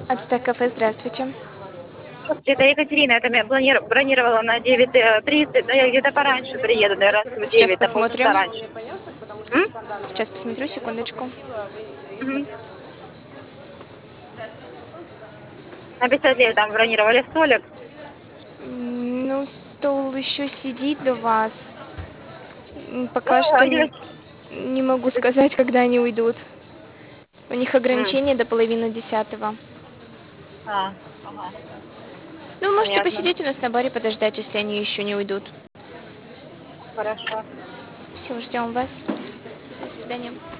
Ацтек кафе, здравствуйте. Это Екатерина, это я бронировала на 9:30, но я где-то пораньше приеду, наверное, в Сейчас 9, на посмотрим. полчаса раньше. М? Сейчас посмотрю, секундочку. Мгм. На 59 там бронировали столик. Ну, стол еще сидит до вас. Ну, Пока что или... не могу сказать, когда они уйдут. У них М. ограничение до половины десятого. Ага, Ну, можете понятно. посидеть у нас на баре, подождать, если они еще не уйдут. Хорошо. Все, ждем вас. До свидания.